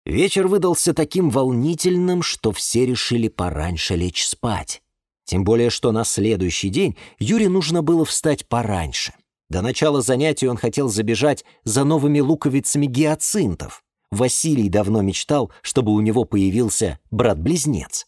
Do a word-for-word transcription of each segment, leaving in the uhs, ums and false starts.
Вечер выдался таким волнительным, что все решили пораньше лечь спать. Тем более, что на следующий день Юре нужно было встать пораньше. До начала занятий он хотел забежать за новыми луковицами гиацинтов. Василий давно мечтал, чтобы у него появился брат-близнец.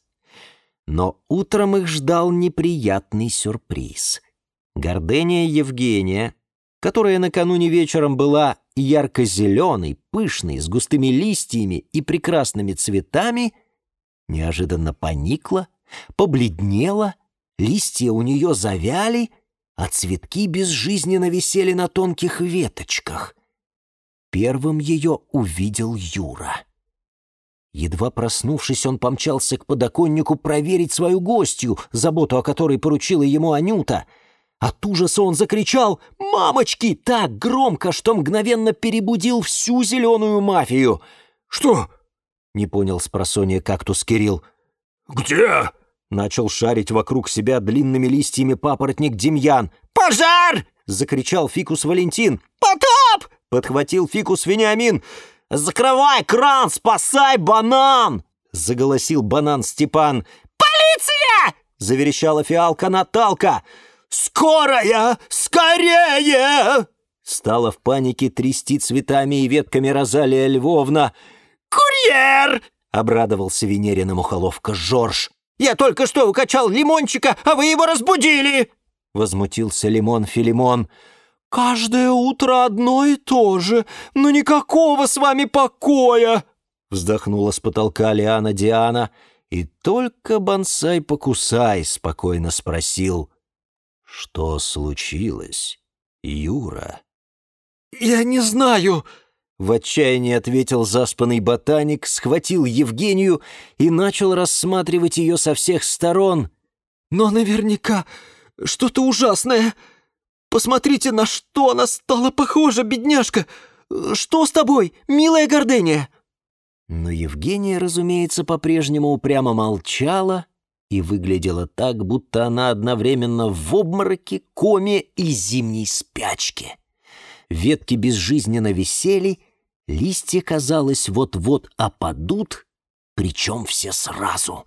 Но утром их ждал неприятный сюрприз. Гордения Евгения, которая накануне вечером была ярко-зеленой, пышной, с густыми листьями и прекрасными цветами, неожиданно поникла, побледнела, листья у нее завяли, а цветки безжизненно висели на тонких веточках. Первым ее увидел Юра. Едва проснувшись, он помчался к подоконнику проверить свою гостью, заботу о которой поручила ему Анюта. От ужаса он закричал «Мамочки!» так громко, что мгновенно перебудил всю зеленую мафию. «Что?» — не понял спросонья кактус Кирилл. «Где?» — начал шарить вокруг себя длинными листьями папоротник Демьян. «Пожар!» — закричал фикус Валентин. «Потоп!» — подхватил фикус Вениамин. «Закрывай кран, спасай банан!» — заголосил банан Степан. «Полиция!» — заверещала фиалка Наталка. «Скорая! Скорее!» Стала в панике трясти цветами и ветками Розалия Львовна. «Курьер!» — обрадовался Венерина мухоловка Жорж. «Я только что укачал лимончика, а вы его разбудили!» — возмутился Лимон Филимон. «Каждое утро одно и то же, но никакого с вами покоя!» — вздохнула с потолка Лиана Диана. И только бонсай-покусай спокойно спросил: «Что случилось, Юра?» «Я не знаю!» — в отчаянии ответил заспанный ботаник, схватил Евгению и начал рассматривать ее со всех сторон. «Но наверняка что-то ужасное. Посмотрите, на что она стала похожа, бедняжка! Что с тобой, милая Гордения?» Но Евгения, разумеется, по-прежнему упрямо молчала и выглядела так, будто она одновременно в обмороке, коме и зимней спячке. Ветки безжизненно висели, листья, казалось, вот-вот опадут, причем все сразу.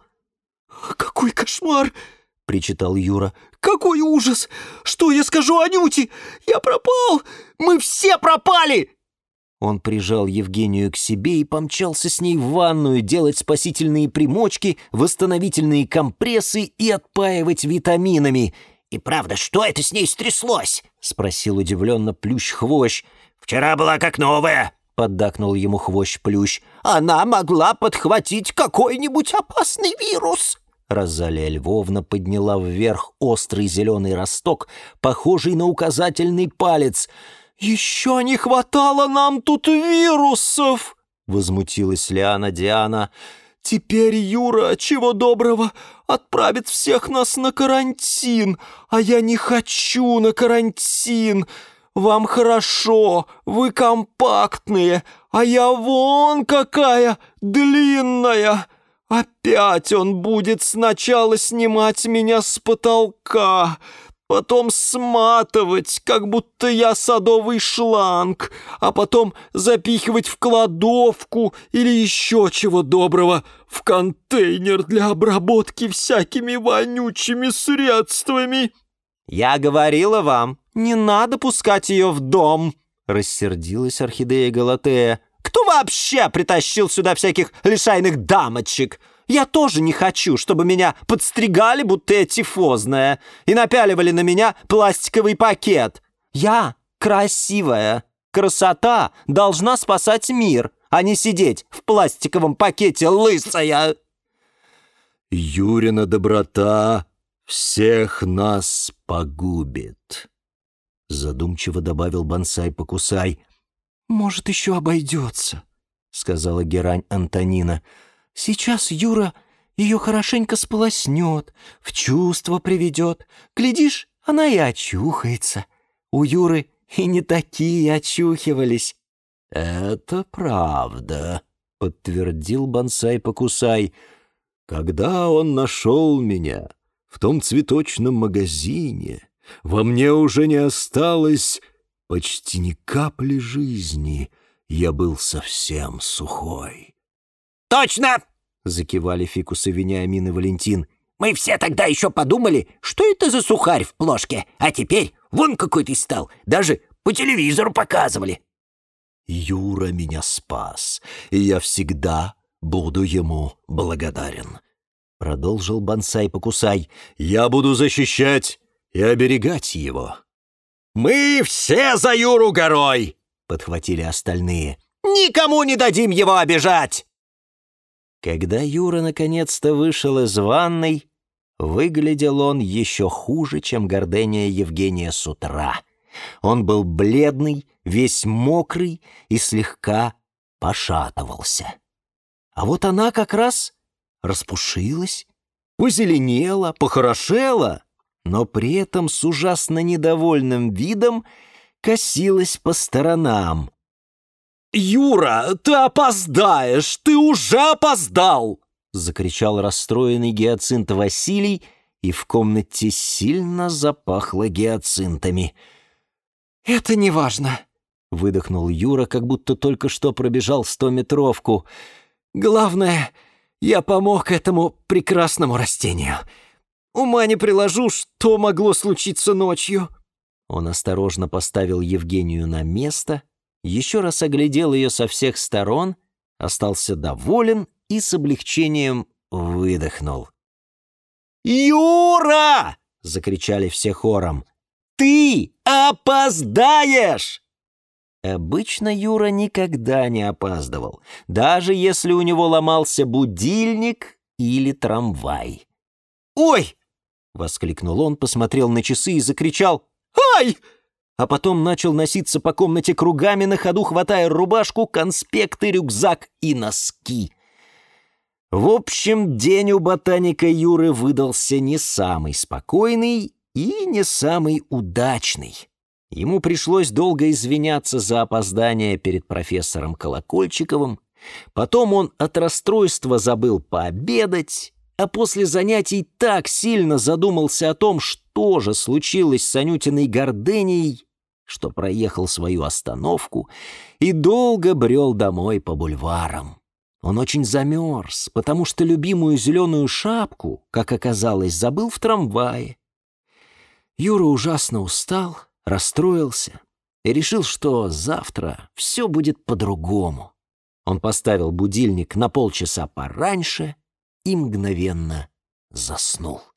«Какой кошмар!» — причитал Юра. «Какой ужас! Что я скажу Анюте? Я пропал! Мы все пропали!» Он прижал Евгению к себе и помчался с ней в ванную делать спасительные примочки, восстановительные компрессы и отпаивать витаминами. «И правда, что это с ней стряслось?» — спросил удивленно Плющ-Хвощ. «Вчера была как новая», — поддакнул ему Хвощ-Плющ. «Она могла подхватить какой-нибудь опасный вирус». Розалия Львовна подняла вверх острый зеленый росток, похожий на указательный палец. «Еще не хватало нам тут вирусов!» — возмутилась Лиана Диана. «Теперь Юра, чего доброго, отправит всех нас на карантин, а я не хочу на карантин. Вам хорошо, вы компактные, а я вон какая длинная. Опять он будет сначала снимать меня с потолка, потом сматывать, как будто я садовый шланг, а потом запихивать в кладовку или еще чего доброго, в контейнер для обработки всякими вонючими средствами». «Я говорила вам, не надо пускать ее в дом», — рассердилась орхидея Галатея. «Кто вообще притащил сюда всяких лишайных дамочек? Я тоже не хочу, чтобы меня подстригали, будто я тифозная, и напяливали на меня пластиковый пакет. Я красивая. Красота должна спасать мир, а не сидеть в пластиковом пакете лысая». «Юрина доброта всех нас погубит», — задумчиво добавил бонсай-покусай. «Может, еще обойдется», — сказала герань Антонина. «Сейчас Юра ее хорошенько сполоснет, в чувство приведет. Глядишь, она и очухается. У Юры и не такие очухивались». «Это правда», — подтвердил бонсай-покусай. «Когда он нашел меня в том цветочном магазине, во мне уже не осталось почти ни капли жизни. Я был совсем сухой. «Точно!» — закивали Фикус и Вениамин и Валентин. «Мы все тогда еще подумали, что это за сухарь в плошке, а теперь вон какой ты стал, даже по телевизору показывали». Юра меня спас, и я всегда буду ему благодарен», — продолжил Бонсай-покусай. «Я буду защищать и оберегать его». «Мы все за Юру горой!» — подхватили остальные. «Никому не дадим его обижать!» Когда Юра наконец-то вышел из ванной, выглядел он еще хуже, чем Гордения Евгения с утра. Он был бледный, весь мокрый и слегка пошатывался. А вот она как раз распушилась, позеленела, похорошела, но при этом с ужасно недовольным видом косилась по сторонам. «Юра, ты опоздаешь! Ты уже опоздал!» — закричал расстроенный гиацинт Василий, и в комнате сильно запахло гиацинтами. «Это не важно», — выдохнул Юра, как будто только что пробежал стометровку. «Главное, я помог этому прекрасному растению. Ума не приложу, что могло случиться ночью». Он осторожно поставил Евгению на место, еще раз оглядел ее со всех сторон, остался доволен и с облегчением выдохнул. «Юра!» — закричали все хором. «Ты опоздаешь!» Обычно Юра никогда не опаздывал, даже если у него ломался будильник или трамвай. «Ой!» — воскликнул он, посмотрел на часы и закричал «Ай!», а потом начал носиться по комнате кругами, на ходу хватая рубашку, конспекты, рюкзак и носки. В общем, день у ботаника Юры выдался не самый спокойный и не самый удачный. Ему пришлось долго извиняться за опоздание перед профессором Колокольчиковым, потом он от расстройства забыл пообедать, а после занятий так сильно задумался о том, что же случилось с Анютиной Горденией, что проехал свою остановку и долго брел домой по бульварам. Он очень замерз, потому что любимую зеленую шапку, как оказалось, забыл в трамвае. Юра ужасно устал, расстроился и решил, что завтра все будет по-другому. Он поставил будильник на полчаса пораньше и мгновенно заснул.